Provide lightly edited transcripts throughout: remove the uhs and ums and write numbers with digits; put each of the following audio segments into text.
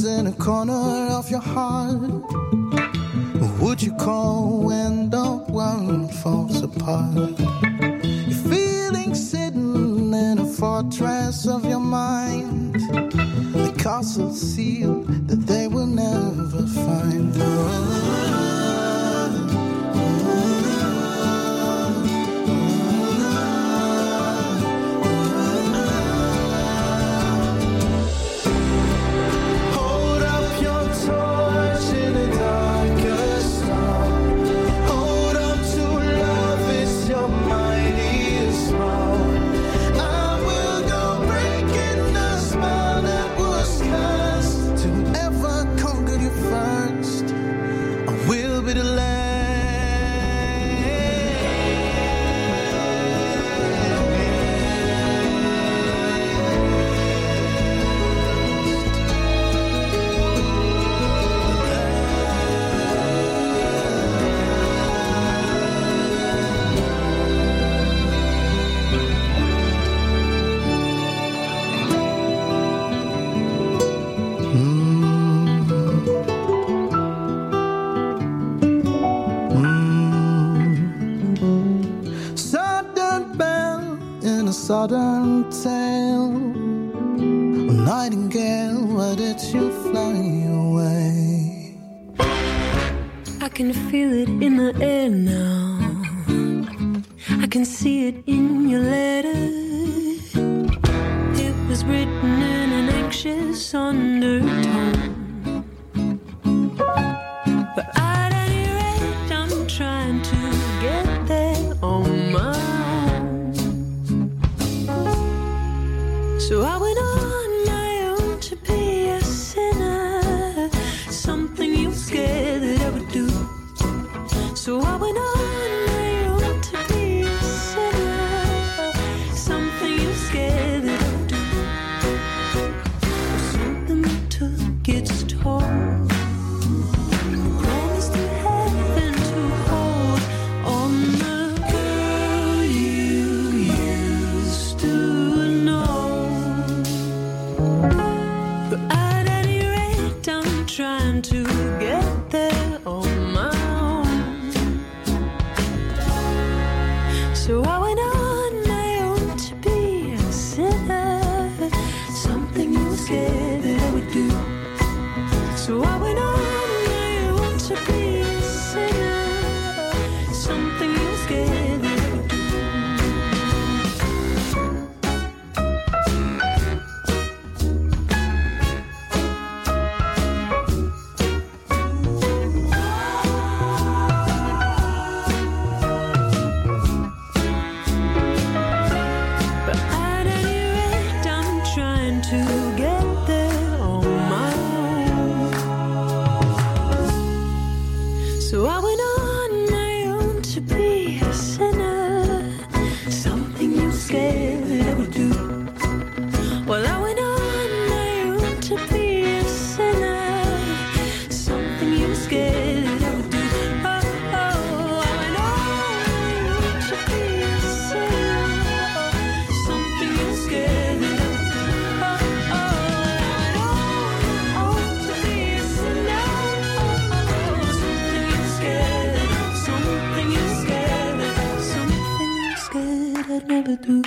in a corner of your heart. Who would you call when the world falls apart? You're feeling sitting in a fortress of your mind, the castle sealed that they will never find. Southern tale, nightingale, why did you fly away? I can feel it in the air now, I can see it in your letter. It was written in an anxious undertone, but at any rate I'm trying to get there on my own. So I went on my own to be a sinner, something you were scared that I would do. So I went on my own to be a sinner, something you were scared that I would do. Something that took its toll. Promised to heaven to hold on the girl you used to know. Trying to get there on my own. So I went on my own to be a sinner, something you were scared that I would do. So I went on my own to be a sinner, something you were scared that I would do. So I went on my own to be a sinner, something you were scared that I would do. Well, I went on my own to be a sinner, something you were scared that I would do. Oh, oh, I went on my own to be a sinner, something you were scared that I would do. Oh, oh, I went on to be a sinner, something you were scared I'd never do.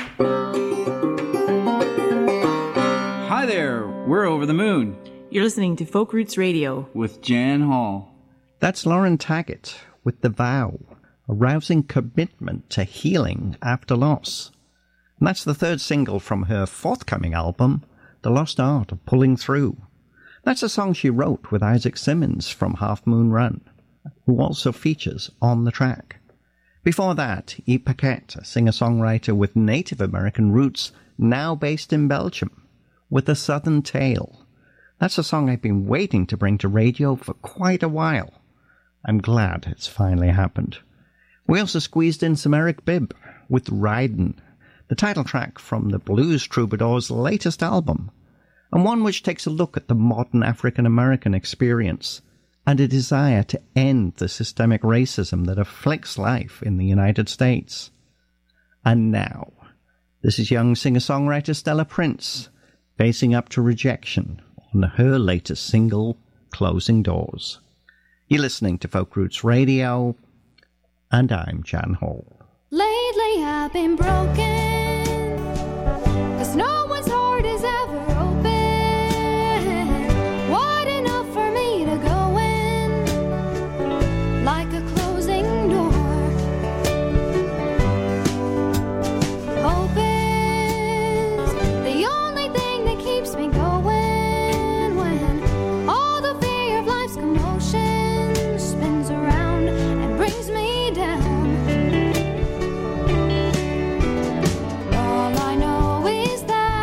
Hi there, we're Over the Moon. You're listening to Folk Roots Radio with Jan Hall. That's Lauren Taggart with The Vow, a rousing commitment to healing after loss. And that's the third single from her forthcoming album, The Lost Art of Pulling Through. That's a song she wrote with Isaac Simmons from Half Moon Run, who also features on the track. Before that, E. Paquette, a singer-songwriter with Native American roots, now based in Belgium, with A Southern Tale. That's a song I've been waiting to bring to radio for quite a while. I'm glad it's finally happened. We also squeezed in some Eric Bibb with Ridin', the title track from the Blues Troubadours' latest album, and one which takes a look at the modern African-American experience and a desire to end the systemic racism that afflicts life in the United States. And now, this is young singer-songwriter Stella Prince, facing up to rejection, on her latest single, Closing Doors. You're listening to Folk Roots Radio, and I'm Jan Hall. Lately I've been broken, 'cause no one's heart is ever open wide enough for me to go in, like a closing door. Hope is the only thing that keeps me going when all the fear of life's commotion spins around and brings me down. All I know is that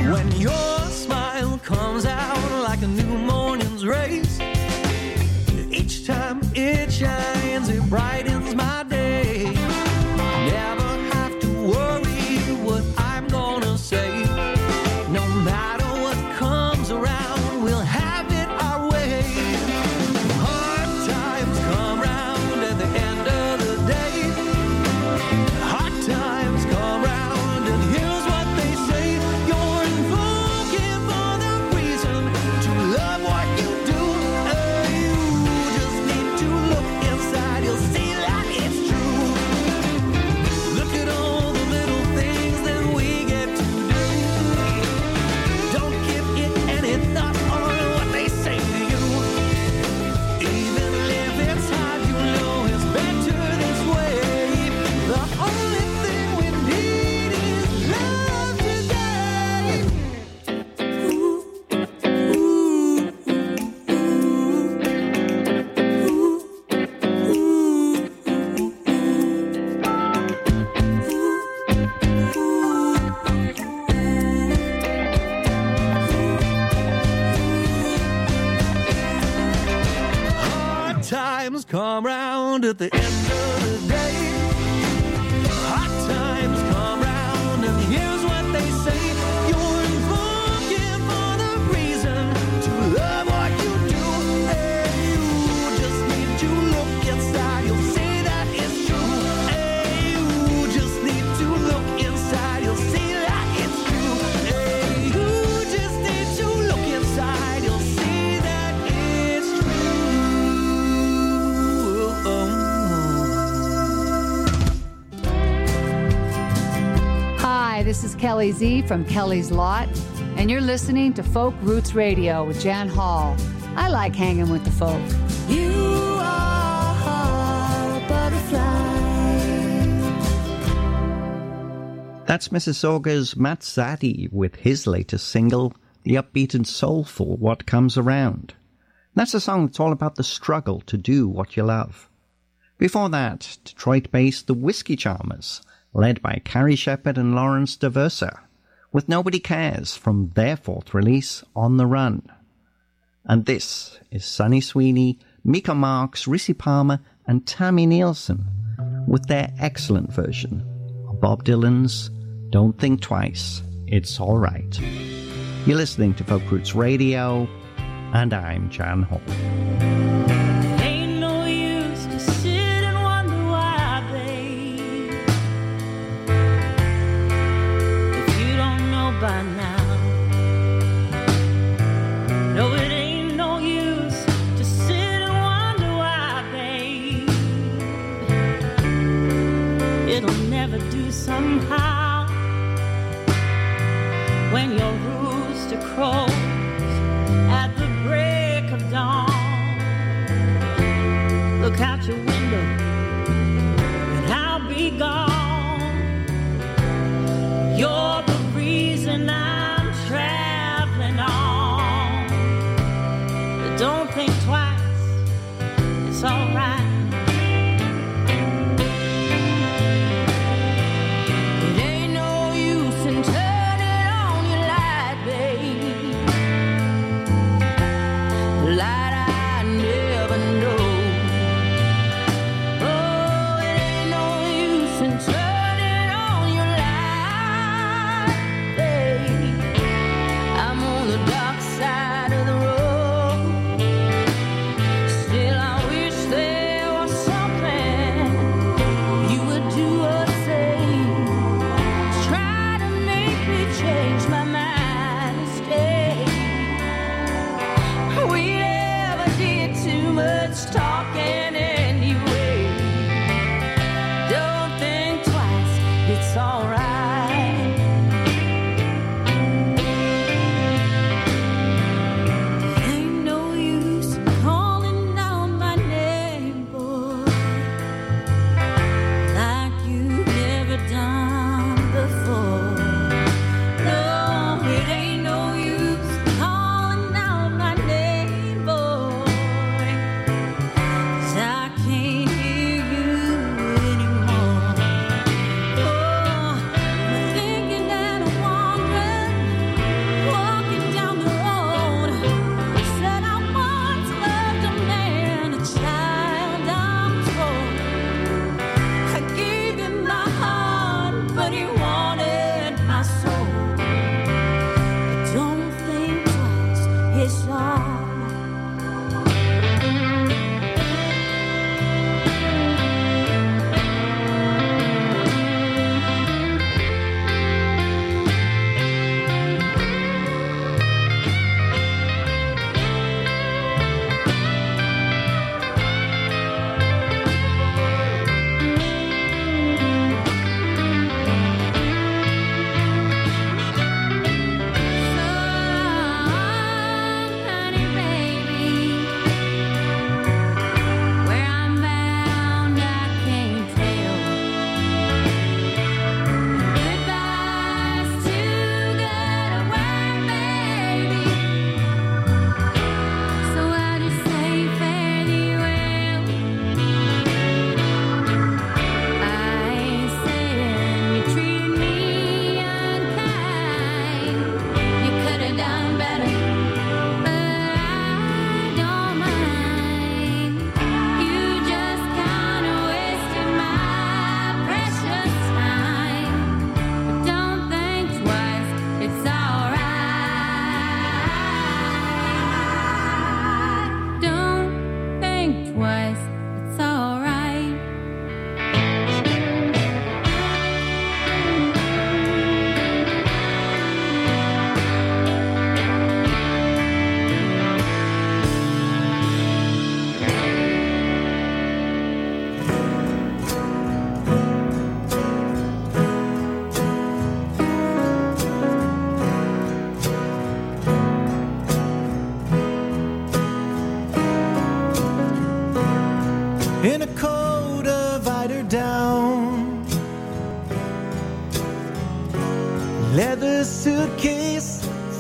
When your smile comes out like a new morning's rays, each time it shines, it brightens my day. Never have to worry what I'm gonna say. No matter what comes around, we'll have it our way. Hard times come round at the end of the day. Hard times come round, and here's what they say: you're invoking for the reason to love what you do. You just need to look inside, you'll see that it's true. Look at all the little things that we get to do. Don't give it any thought on what they say to you. Even if it's hard, you know it's better this way. The only thing we need is love today. Hard times come round at the end of the day. Hard times come round, and here's what they say: you're invoking for the reason to love what you do. Hey, you just need to look inside, you'll see that it's true. Hey, you just need to look inside, you'll see that it's true. Hey, you just need to look inside, you'll see that it's true. Hi, this is Kelly Z from Kelly's Lot, and you're listening to Folk Roots Radio with Jan Hall. I like hanging with the folk. You are a butterfly. That's Mississauga's Matt Zaddy with his latest single, the upbeat and soulful What Comes Around. That's a song that's all about the struggle to do what you love. Before that, Detroit-based The Whiskey Charmers, led by Carrie Shepherd and Lawrence DeVersa, with Nobody Cares from their fourth release, On the Run. And this is Sunny Sweeney, Mika Marks, Rissy Palmer, and Tammy Nielsen, with their excellent version of Bob Dylan's Don't Think Twice, It's All Right. You're listening to Folk Roots Radio, and I'm Jan Hall. Ain't no use to sit and wonder why, babe. If you don't know by now. No, it ain't no use to sit and wonder why, babe. It'll never do somehow. When your rooster crows at the break of dawn, look out your window and I'll be gone. You're the reason I'm traveling on. But don't think twice, it's alright. It ain't no use in turning on your light, babe. Light I never know.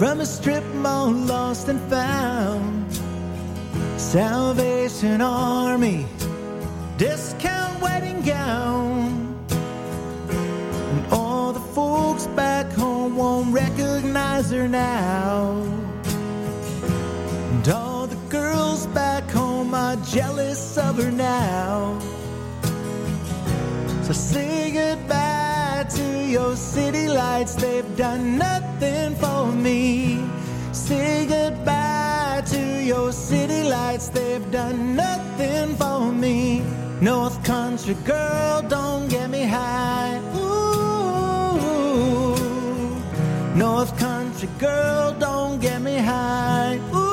from a strip mall lost and found. Salvation Army, discount wedding gown. And all the folks back home won't recognize her now. And all the girls back home are jealous of her now. So say goodbye to your city lights, they've done nothing for me. Say goodbye to your city lights, they've done nothing for me. North Country girl, don't get me high. Ooh, North Country girl, don't get me high. Ooh.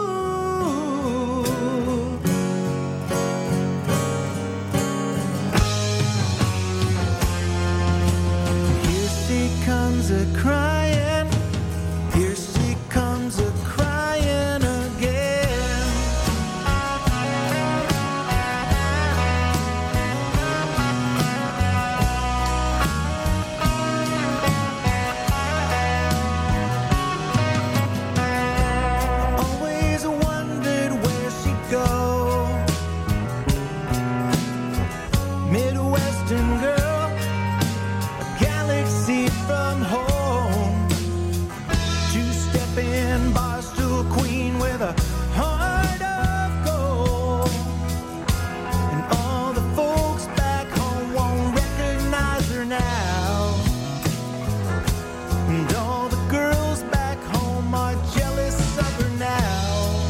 Here she comes a crying. Here she comes a crying again. Always wondered where she'd go. Midwestern girl, a galaxy from home. Two-stepping barstool queen with a heart of gold. And all the folks back home won't recognize her now. And all the girls back home are jealous of her now.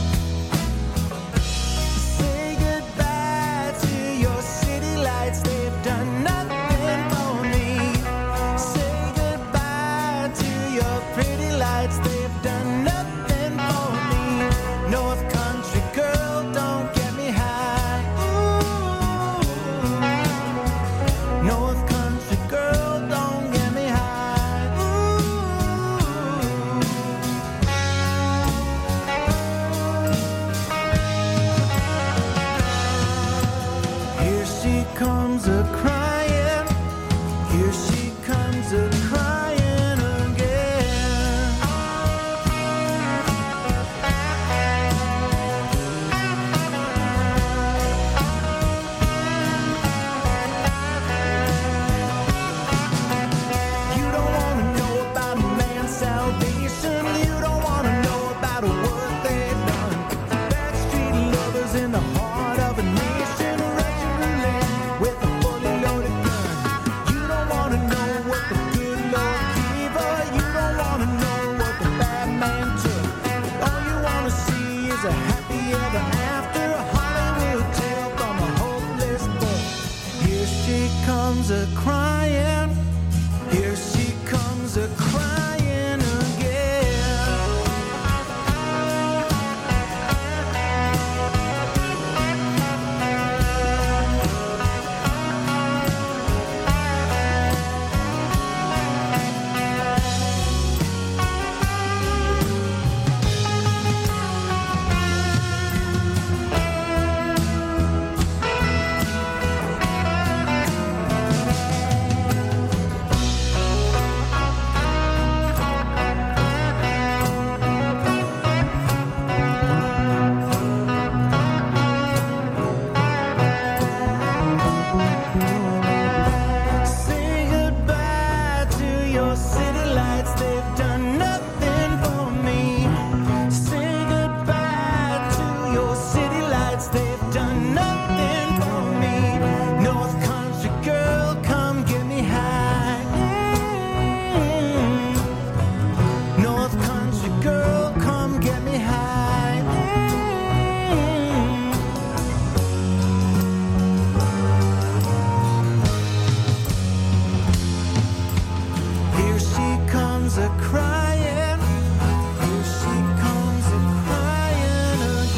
Say goodbye to your city lights, they've done nothing for me. Say goodbye to your pretty lights, they've done nothing for me. North Country girl, don't get me high. Ooh, North Country girl, don't get me high. Ooh. Here she comes a crying. Here she comes a crying again. You don't wanna know about a man's salvation. You don't wanna know about what they've done. Backstreet lovers in the heart of a nation. Russian roulette with a fully loaded gun. You don't wanna know what the good Lord gave her. You don't wanna know what the bad man took. All you wanna see is a happy ever after, a Hollywood tale from a hopeless book. Here she comes a crying. Here she comes a crying again. Say goodbye to your city lights, they've done nothing for me. Say goodbye to your city lights, they've done nothing for me. North Country girl, come get me high. North Country girl, come get me high. Here she comes a crying. Here she comes a crying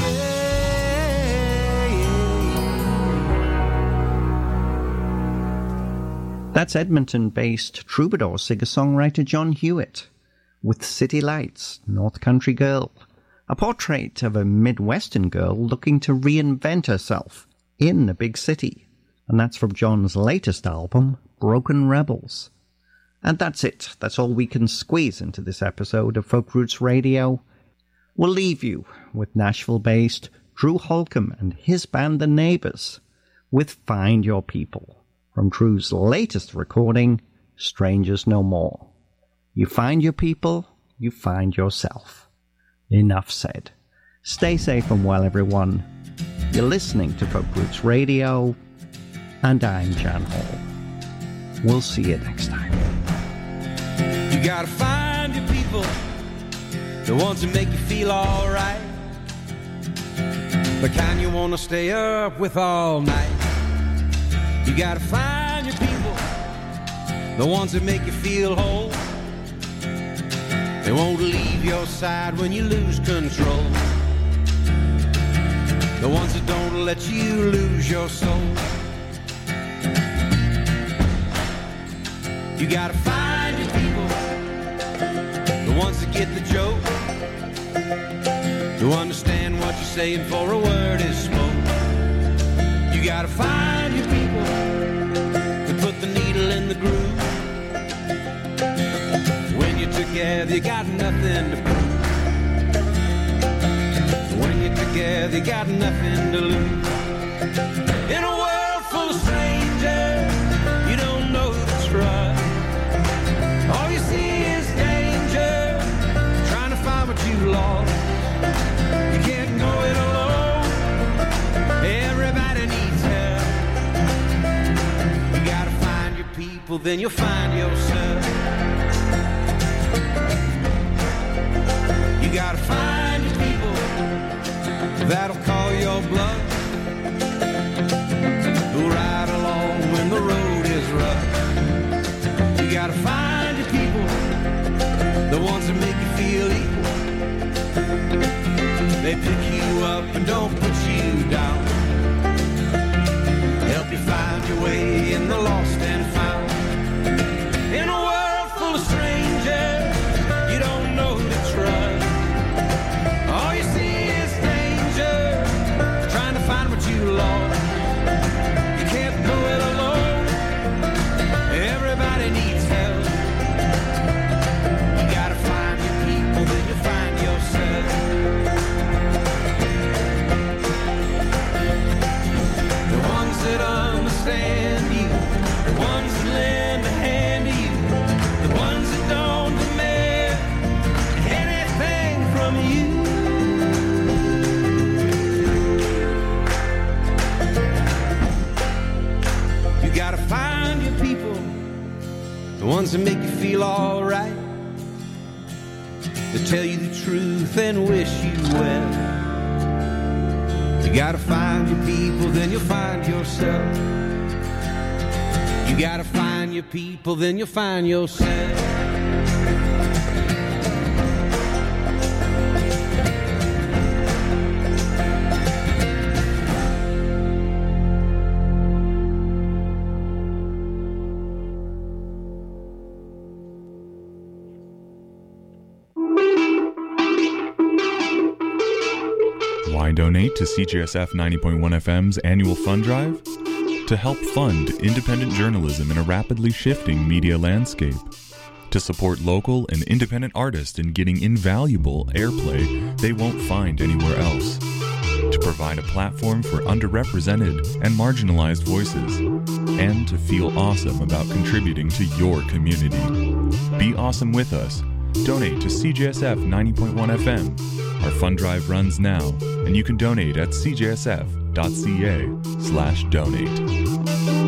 again. That's Edmonton-based troubadour singer-songwriter John Hewitt with City Lights, North Country Girl, a portrait of a Midwestern girl looking to reinvent herself in a big city. And that's from John's latest album, Broken Rebels. And that's it. That's all we can squeeze into this episode of Folk Roots Radio. We'll leave you with Nashville-based Drew Holcomb and his band The Neighbors with Find Your People from Drew's latest recording, Strangers No More. You find your people, you find yourself. Enough said. Stay safe and well, everyone. You're listening to Folk Roots Radio, and I'm Jan Hall. We'll see you next time. You gotta find your people, the ones that make you feel alright, the kind you wanna stay up with all night. You gotta find your people, the ones that make you feel whole. They won't leave your side when you lose control. The ones that don't let you lose your soul. You gotta find your people, the ones that get the joke, who understand what you're saying before a word is spoke. You gotta find your people, that put the needle in the groove. When you're together, you got nothing to prove. When you're together, you got nothing to lose. In a world full of strangers, you don't know who to trust. All you see is danger, trying to find what you lost. You can't go it alone, everybody needs help. You gotta find your people, then you'll find yourself. You gotta find your people, that'll call your bluff, who'll ride along when the road is rough. You gotta find your people, the ones that make you feel equal. They pick you up and don't put you down, help you find your way in the lost and found. In a world full of strangers, you don't know who to trust. All you see is danger, trying to find what you lost. You can't do it alone, everybody needs help. You gotta find your people, then you'll find yourself. The ones that understand you, the ones that lend a hand to you, the ones that don't demand anything from you. You gotta find your people, the ones that make you feel alright, that tell you the truth and wish you well. You gotta find your people, then you'll find yourself. You gotta find your people, then you'll find yourself. Why donate to CJSF 90.1 FM's annual fund drive? To help fund independent journalism in a rapidly shifting media landscape. To support local and independent artists in getting invaluable airplay they won't find anywhere else. To provide a platform for underrepresented and marginalized voices. And to feel awesome about contributing to your community. Be awesome with us. Donate to CJSF 90.1 FM. Our fund drive runs now, and you can donate at cjsf.ca/donate.